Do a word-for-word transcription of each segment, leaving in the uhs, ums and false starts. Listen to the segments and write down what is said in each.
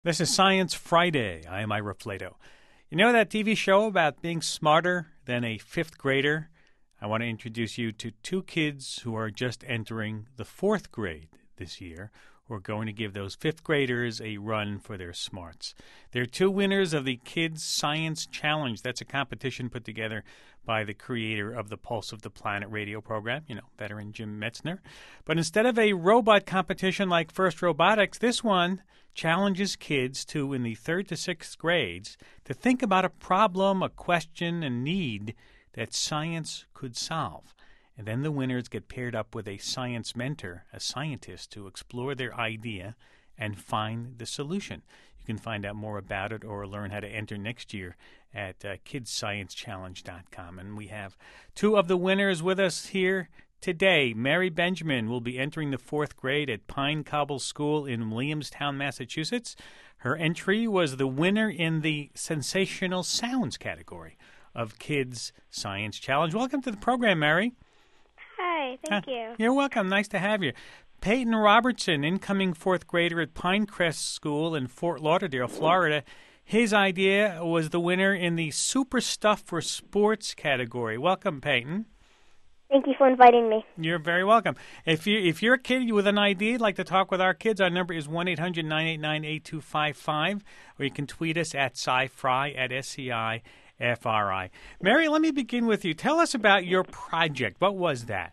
This is Science Friday. I am Ira Flato. You know that T V show about being smarter than a fifth grader? I want to introduce you to two kids who are just entering the fourth grade this year, who are going to give those fifth graders a run for their smarts. They're two winners of the Kids Science Challenge. That's a competition put together by the creator of the Pulse of the Planet radio program, you know, veteran Jim Metzner. But instead of a robot competition like First Robotics, this one challenges kids to, in the third to sixth grades, to think about a problem, a question, a need that science could solve. And then the winners get paired up with a science mentor, a scientist, to explore their idea and find the solution. You can find out more about it or learn how to enter next year at uh, kids science challenge dot com. And we have two of the winners with us here today. Mary Benjamin will be entering the fourth grade at Pine Cobble School in Williamstown, Massachusetts. Her entry was the winner in the Sensational Sounds category of Kids Science Challenge. Welcome to the program, Mary. Hi, thank uh, you. You're welcome. Nice to have you. Peyton Robertson, incoming fourth grader at Pinecrest School in Fort Lauderdale, Florida. His idea was the winner in the Super Stuff for Sports category. Welcome, Peyton. Thank you for inviting me. You're very welcome. If you if you're a kid with an idea, you'd like to talk with our kids, our number is one eight hundred nine eight nine eight two five five, or you can tweet us at SciFri at S C I F R I. Mary, let me begin with you. Tell us about your project. What was that?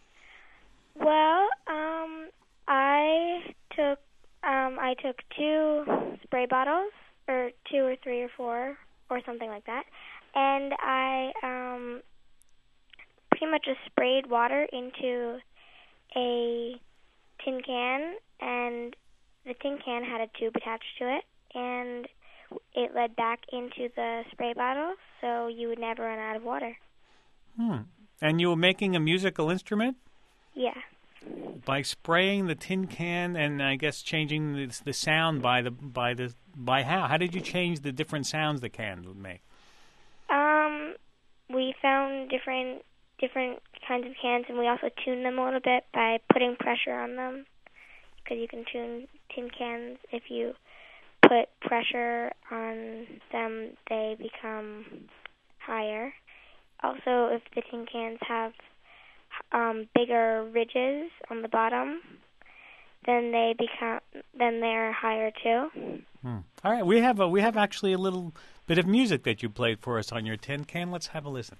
Well, um, I took um, I took two spray bottles, or two or three or four, or something like that, and I um, pretty much just sprayed water into a tin can, and the tin can had a tube attached to it, and it led back into the spray bottle, so you would never run out of water. Hmm. And you were making a musical instrument? Yeah. By spraying the tin can and I guess changing the, the sound by the by the by how? How did you change the different sounds the can would make? Um, we found different different kinds of cans, and we also tuned them a little bit by putting pressure on them, because you can tune tin cans if you put pressure on them, they become higher. Also, if the tin cans have um, bigger ridges on the bottom, then they become then they're higher too. Hmm. All right, we have a, we have actually a little bit of music that you played for us on your tin can. Let's have a listen.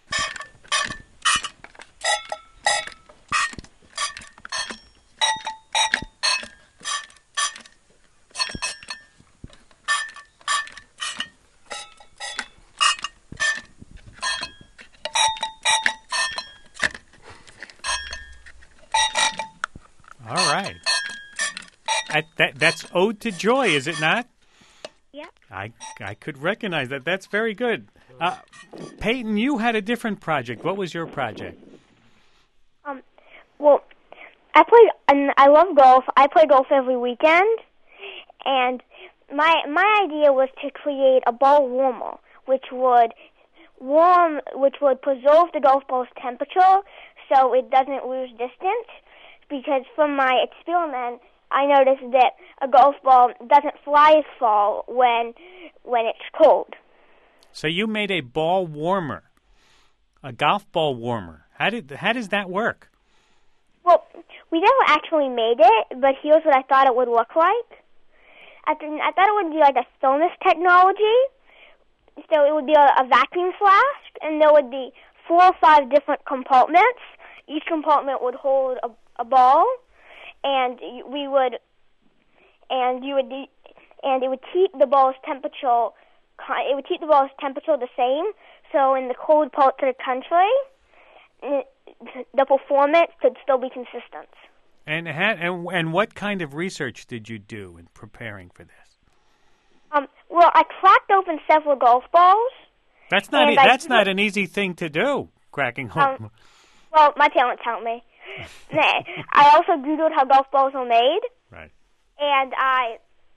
All right. That, that, that's Ode to Joy, is it not? Yeah. I, I could recognize that. That's very good. Uh, Peyton, you had a different project. What was your project? Um. Well, I play, and I love golf. I play golf every weekend, and my my idea was to create a ball warmer, which would warm, which would preserve the golf ball's temperature so it doesn't lose distance. Because from my experiment, I noticed that a golf ball doesn't fly as far when when it's cold. So you made a ball warmer, a golf ball warmer. How did how does that work? Well, we never actually made it, but here's what I thought it would look like. I, th- I thought it would be like a thermos technology. So it would be a, a vacuum flask, and there would be four or five different compartments. Each compartment would hold a a ball, and we would, and you would, and it would keep the ball's temperature, it would keep the ball's temperature the same. So in the cold parts of the country, the performance could still be consistent. And and and what kind of research did you do in preparing for this? Um. Well, I cracked open several golf balls. That's not e- that's not an easy thing to do. Cracking open. Um, well, my talents helped me. I also Googled how golf balls are made. Right. And I,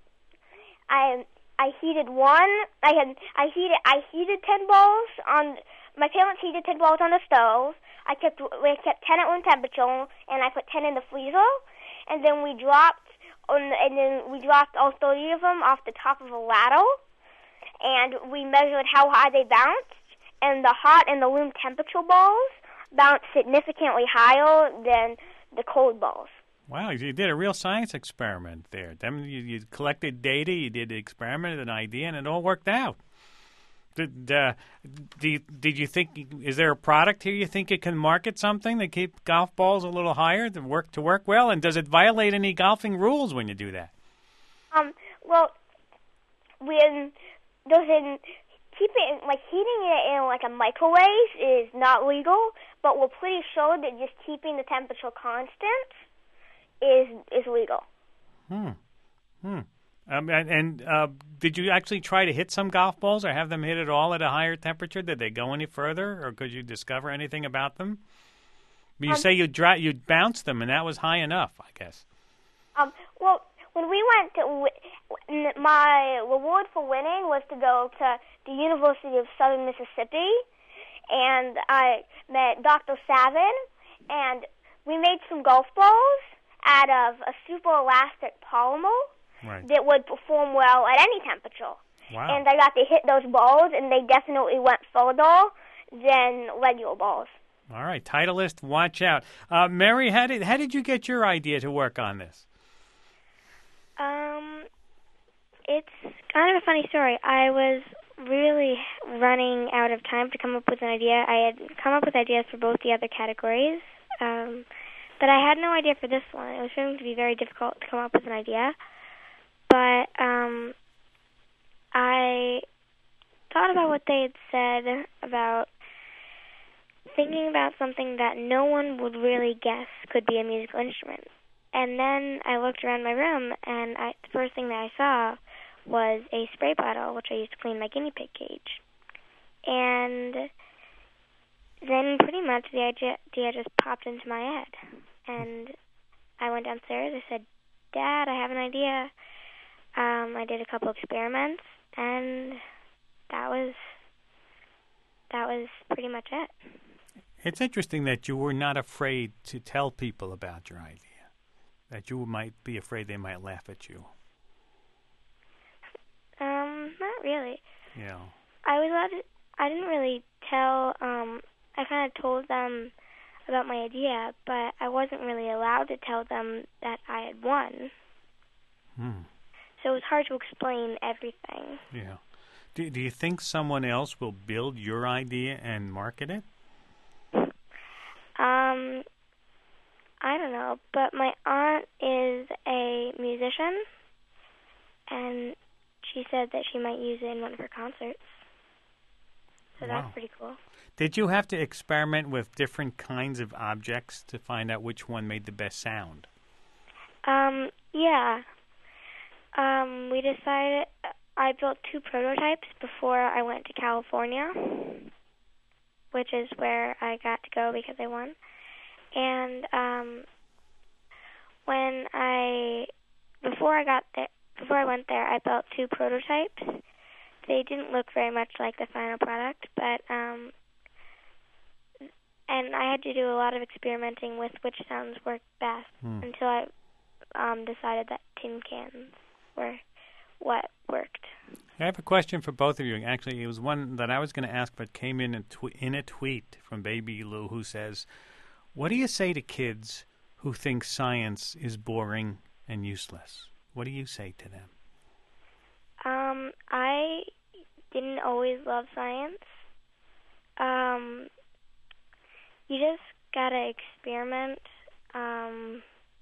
I, I heated one. I had I heated I heated ten balls on. My parents heated ten balls on the stove. I kept we kept ten at room temperature, and I put ten in the freezer. And then we dropped and then we dropped all thirty of them off the top of a ladder, and we measured how high they bounced, and the hot and the room temperature balls bounced significantly higher than the cold balls. Wow, you did a real science experiment there. Then you, you collected data, you did the experiment, an idea, and it all worked out. Did uh, do you, did you think? Is there a product here you think it can market something to keep golf balls a little higher to work to work well? And does it violate any golfing rules when you do that? Um. Well, when does it keep it like heating it in like a microwave is not legal, but we're pretty sure that just keeping the temperature constant is is legal. Hmm. Hmm. Um, and and uh, did you actually try to hit some golf balls or have them hit at all at a higher temperature? Did they go any further, or could you discover anything about them? You um, say you dry, you bounced them, and that was high enough, I guess. Um. Well, when we went to, my reward for winning was to go to the University of Southern Mississippi, and I met Doctor Savin, and we made some golf balls out of a super elastic polymer. Right. That would perform well at any temperature. Wow. And I got to hit those balls, and they definitely went further than regular balls. All right, Titleist, watch out. Uh, Mary, how did how did you get your idea to work on this? Um, it's kind of a funny story. I was really running out of time to come up with an idea. I had come up with ideas for both the other categories, um, but I had no idea for this one. It was going to be very difficult to come up with an idea. But um, I thought about what they had said about thinking about something that no one would really guess could be a musical instrument. And then I looked around my room, and I, the first thing that I saw was a spray bottle, which I used to clean my guinea pig cage. And then pretty much the idea, idea just popped into my head. And I went downstairs, I said, Dad, I have an idea. Um, I did a couple experiments, and that was that was pretty much it. It's interesting that you were not afraid to tell people about your idea, that you might be afraid they might laugh at you. Um, not really. Yeah. I was allowed to, I didn't really tell, um, I kind of told them about my idea, but I wasn't really allowed to tell them that I had won. Hmm. So it was hard to explain everything. Yeah. Do, do you think someone else will build your idea and market it? Um, I don't know, but my aunt is a musician, and she said that she might use it in one of her concerts. So wow. That's pretty cool. Did you have to experiment with different kinds of objects to find out which one made the best sound? Um, yeah. Um, we decided, I built two prototypes before I went to California, which is where I got to go because I won. And um, when I, before I got there, before I went there, I built two prototypes. They didn't look very much like the final product, but um, and I had to do a lot of experimenting with which sounds worked best hmm. until I um, decided that tin cans were what worked. I have a question for both of you. Actually, it was one that I was going to ask, but came in a, tw- in a tweet from Baby Lou, who says, what do you say to kids who think science is boring and useless? What do you say to them? Um, I didn't always love science. Um, you just gotta experiment. Um,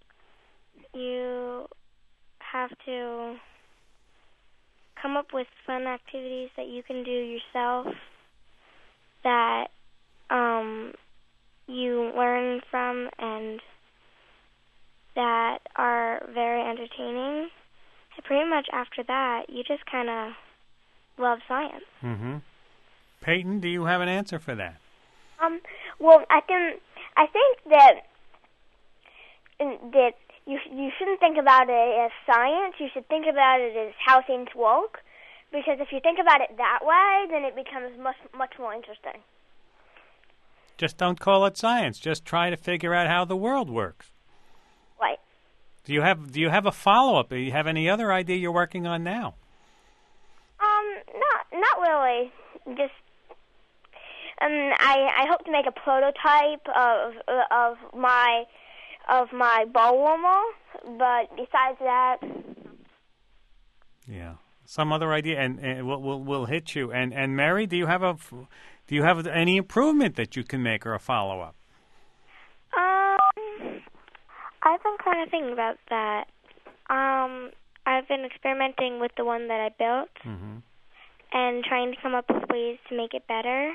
you have to come up with fun activities that you can do yourself that um, you learn from and that are very entertaining. And pretty much after that, you just kind of love science. Mm-hmm. Peyton, do you have an answer for that? Um. Well, I can. I think that that you you shouldn't think about it as science. You should think about it as how things work, because if you think about it that way, then it becomes much much more interesting. Just don't call it science. Just try to figure out how the world works. Right. Do you have Do you have a follow up? Do you have any other idea you're working on now? Um, not not really. Just um, I I hope to make a prototype of of my of my ball warmer, but besides that, yeah, some other idea, and, and we'll, we'll we'll hit you. And and Mary, do you have a do you have any improvement that you can make or a follow up? Um, I've been kind of thinking about that. Um, I've been experimenting with the one that I built Mm-hmm. and trying to come up with ways to make it better.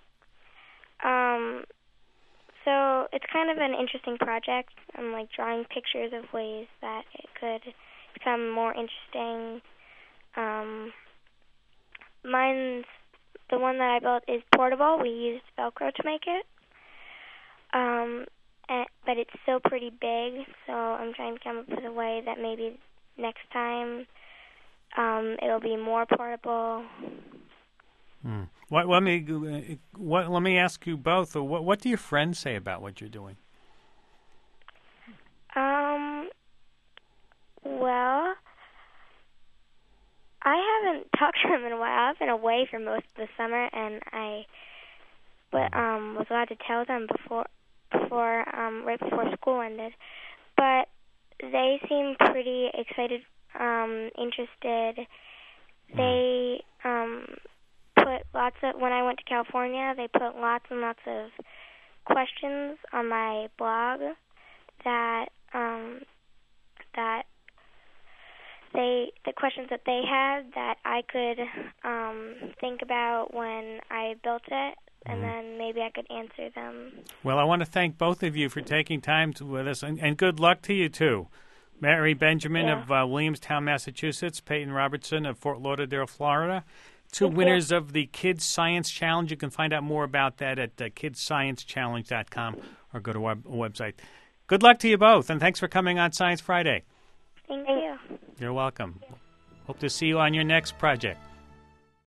Um, so it's kind of an interesting project. I'm like drawing pictures of ways that it could become more interesting. Um, mine's the one that I built is portable. We used Velcro to make it. Um, and, but it's still pretty big, so I'm trying to come up with a way that maybe next time um, it'll be more portable. Hmm. What, let me what, let me ask you both. What, what do your friends say about what you're doing? Um. Well, I haven't talked to them in a while. I've been away for most of the summer, and I, but um, was allowed to tell them before, before um, right before school ended. But they seem pretty excited, um, interested. They um. put lots of, when I went to California, they put lots and lots of questions on my blog that um, that they the questions that they had that I could um, think about when I built it, and Mm. then maybe I could answer them. Well, I want to thank both of you for taking time to, with us, and, and good luck to you too. Mary Benjamin Yeah. of uh, Williamstown, Massachusetts, Peyton Robertson of Fort Lauderdale, Florida. Two Thank winners you. of the Kids Science Challenge. You can find out more about that at uh, kids science challenge dot com or go to our website. Good luck to you both, and thanks for coming on Science Friday. Thank you. You're welcome. Hope to see you on your next project.